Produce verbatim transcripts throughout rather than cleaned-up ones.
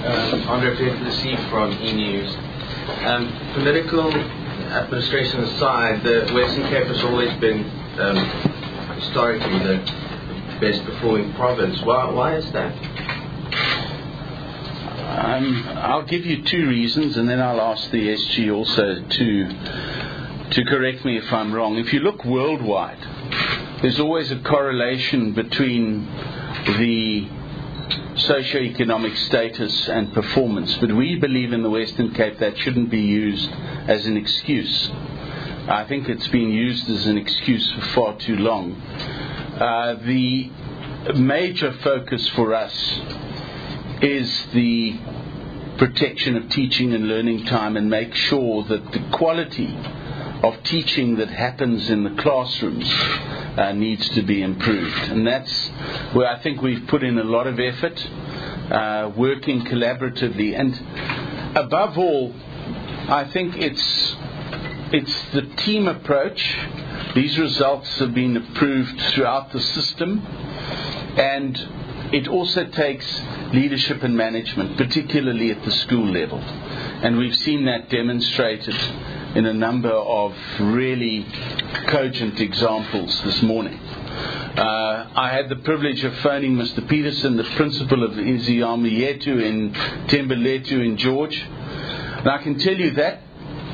Um, Andre Peterlessie from E! News. Um, political administration aside, the Western Cape has always been um, historically the best performing province. Why, why is that? Um, I'll give you two reasons, and then I'll ask the S G also to to correct me if I'm wrong. If you look worldwide, there's always a correlation between the socioeconomic status and performance, but we believe in the Western Cape that shouldn't be used as an excuse. I think it's been used as an excuse for far too long. Uh, the major focus for us is the protection of teaching and learning time, and make sure that the quality of teaching that happens in the classrooms uh, needs to be improved. And that's where I think we've put in a lot of effort, uh, working collaboratively. And above all, I think it's it's the team approach. These results have been approved throughout the system, and it also takes leadership and management, particularly at the school level. And we've seen that demonstrated in a number of really cogent examples this morning. Uh, I had the privilege of phoning Mister Peterson, the principal of Isiyamu Yetu in Thembalethu in George. And I can tell you that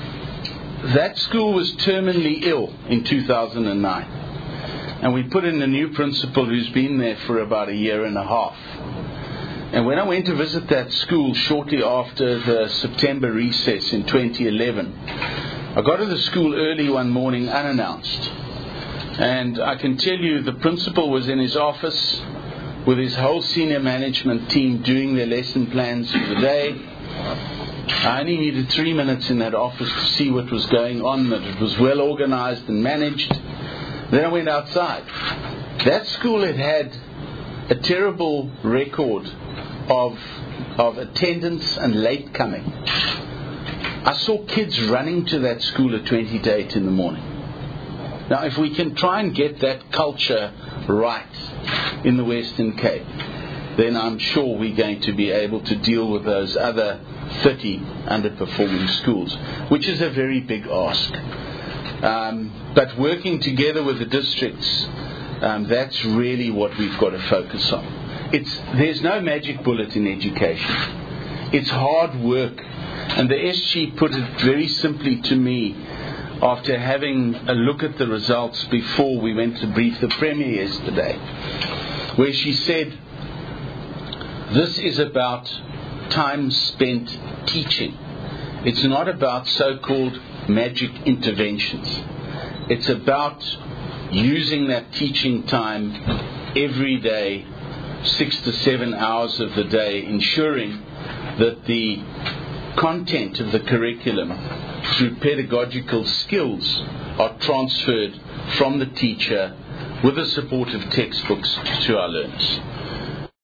that school was terminally ill in two thousand nine. And we put in a new principal who's been there for about a year and a half. And when I went to visit that school shortly after the September recess in twenty eleven, I got to the school early one morning unannounced. And I can tell you the principal was in his office with his whole senior management team doing their lesson plans for the day. I only needed three minutes in that office to see what was going on, that it was well organized and managed. Then I went outside. That school had had a terrible record of of attendance and late coming. I saw kids running to that school at twenty to eight in the morning. Now, if we can try and get that culture right in the Western Cape, then I'm sure we're going to be able to deal with those other thirty underperforming schools, which is a very big ask. Um, but working together with the districts, um, that's really what we've got to focus on. It's, there's no magic bullet in education. It's hard work. And the S G put it very simply to me after having a look at the results before we went to brief the Premier yesterday, where she said, this is about time spent teaching. It's not about so-called magic interventions. It's about using that teaching time every day, six to seven hours of the day, ensuring that the content of the curriculum through pedagogical skills are transferred from the teacher with the support of textbooks to our learners.